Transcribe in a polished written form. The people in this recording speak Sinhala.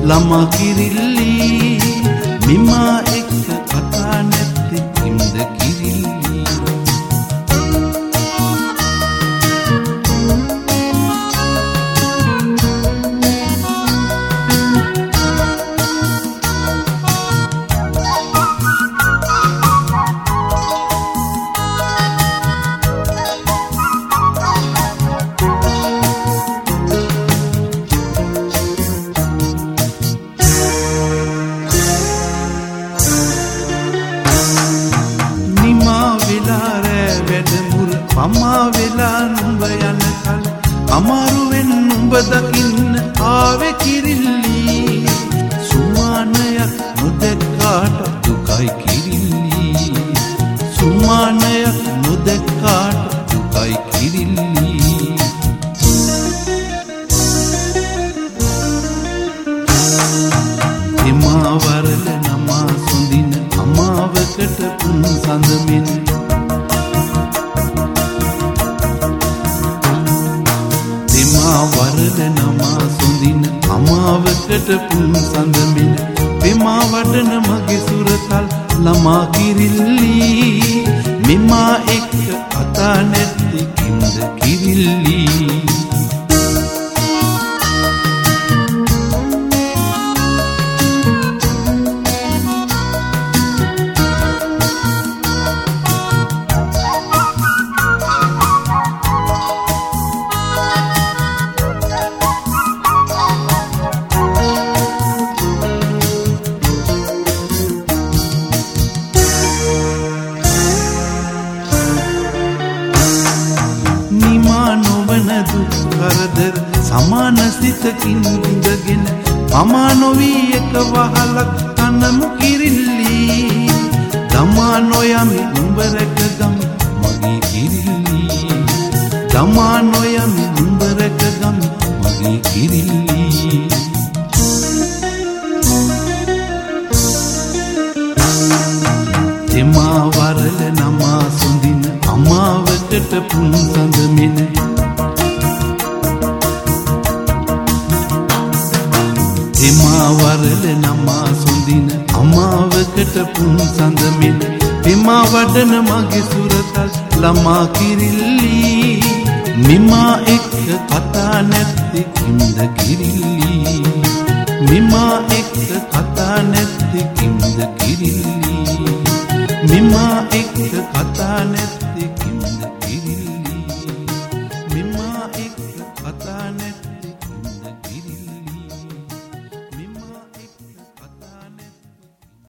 ළමා කිරිල්ලි මිමා එක්ක කතා නැත්තේ කිම්ද කිරිල්ලි අම්මා වෙලා නුඹ යන කල අමාරුවෙන් නුඹ දකින්න ආවේ කිරිල්ලි සුමානයක් නොදැක්කාට දුකයි කිරිල්ලි සුමානයක් නොදැක්කාට දුකයි කිරිල්ලි එමා වරල නමා සොඳින අමාවකට පුන් සඳමින් වරද නමා සොඳින අමාවකට පුන් සඳමින පෙමා වඩන මගේ සුරතල් ළමා කිරිල්ලි මෙමා එක්ක කතා නැත්තේ කිම්ද කිරිල්ලි කරදර සමාන සිතකින් විඳගෙන පමා නොවී එක වහලක් තනමු කිරිල්ලි දමා නොයමි නුඹ රැකගමි මගේ කිරිල්ලි දමා නොයමි නුඹ රැකගමි මගේ කිරිල්ලි එමා වරල නමා සොඳින අමාවකට පුන් සඳමින එමා වරල නමා සොඳින අමාවකට පුන් සඳමින් පෙමා වඩන මගේ සුරතල් ළමා කිරිල්ලි මෙමා එක්ක කතා නැත්තේ කිම්ද කිරිල්ලි මෙමා එක්ක කතා නැත්තේ කිම්ද කිරිල්ලි මෙමා එක්ක කතා නැත්තේ